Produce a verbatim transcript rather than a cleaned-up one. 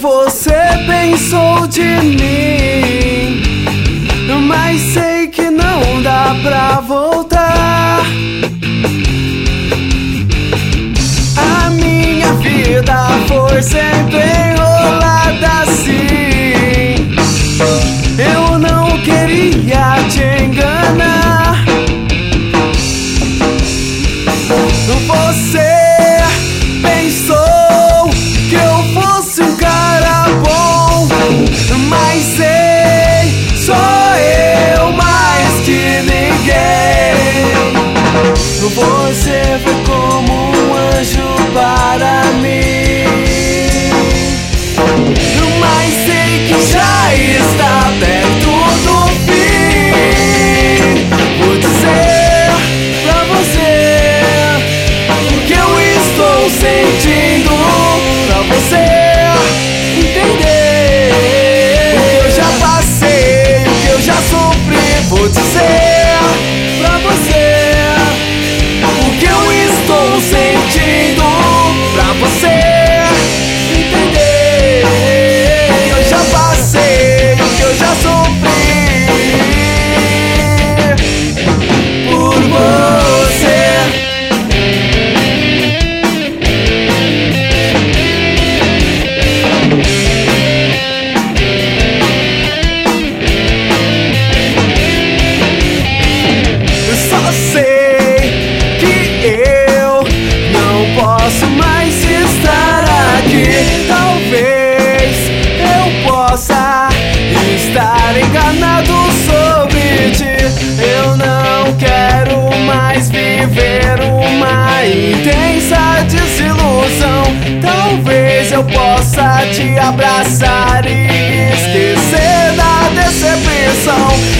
você pensou de mim, mas sei que não dá pra voltar. A minha vida foi sempre enrolada assim. Eu não queria te enganar. Você pensou que eu fosse um cara bom, mas sei, sou eu mais que ninguém. Você foi como um anjo para mim, mas sei que já está perto do fim. Vou dizer pra você o que eu estou sentindo, pra você entender o que eu já passei, o que eu já sofri. Vou dizer pra você o que eu estou sentindo, pra você entender o que eu já passei, o que eu já sofri por você. Só sei que eu não posso mais estar aqui. Talvez eu possa estar enganado sobre ti. Eu não quero mais viver uma intensa desilusão. Talvez eu possa te abraçar e esquecer da decepção.